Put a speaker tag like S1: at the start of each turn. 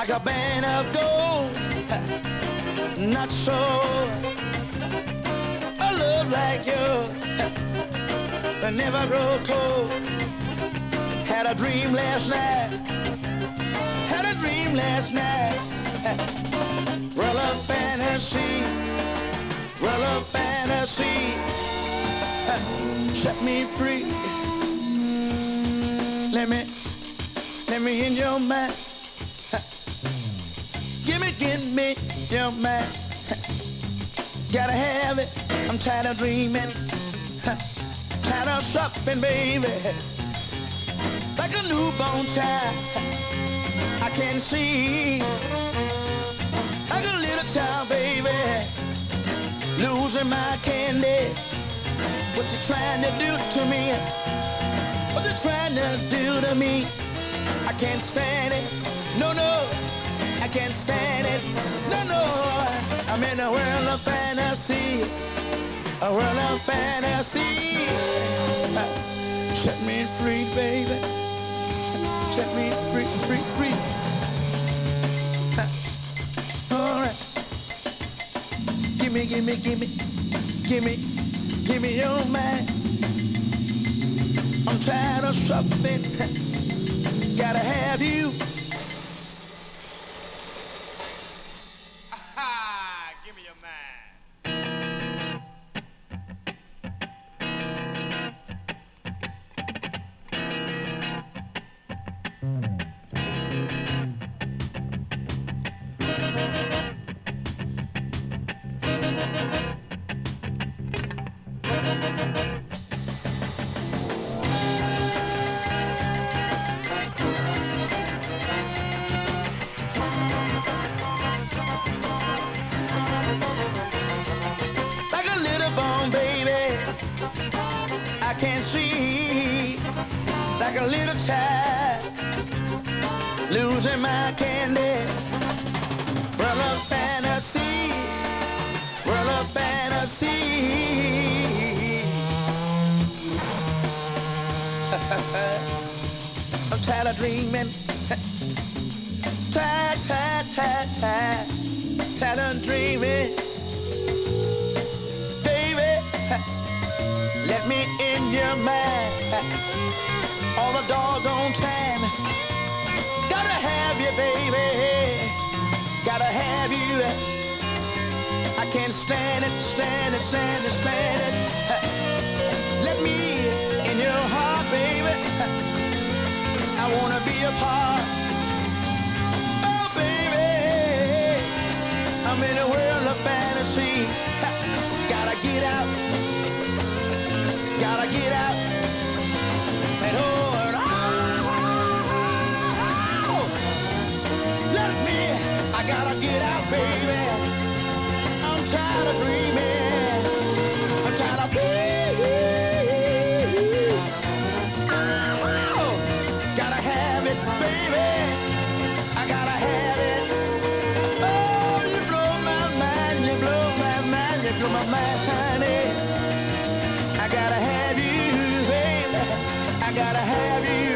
S1: like a band of gold. Not so a love like yours that never grow cold. Had a dream last night. Had a dream last night. Well, a fantasy. Well, a fantasy. Set me free. Let me in your mind. Give me your mind. Gotta have it. I'm tired of dreaming. Tired of suffering, baby. Like a newborn child, I can see. Like a little child, baby, losing my candy. What you trying to do to me? What you trying to do to me? I can't stand it. No, no, I can't stand it. No, no, I'm in a world of fantasy. A world of fantasy. Set me free, baby. Set me free, free, free. All right. Give me your mind. I'm tired of something. Gotta have you.
S2: Aha! Give me your mind.
S1: Like a little bone, baby, I can't see. Like a little child, losing my candy. World of fantasy, world of fantasy. I'm tired of dreaming. Tired, tired, tired, tired, tired of dreaming. Baby, let me in your mind all the doggone time. Gotta have you, baby. Gotta have you. I can't stand it, stand it, stand it, stand it. Let me in your heart, baby. I wanna be a part. Oh, baby, I'm in a world of fantasy. Gotta get out. Gotta get out. And hold on. Let me. I gotta get out, baby. I'm tired of dreaming. I'm tired of dreaming. Oh, gotta have it, baby. I gotta have it. Oh, you blow my mind, you blow my mind, you blow my mind, honey. I gotta have you, baby. I gotta have you.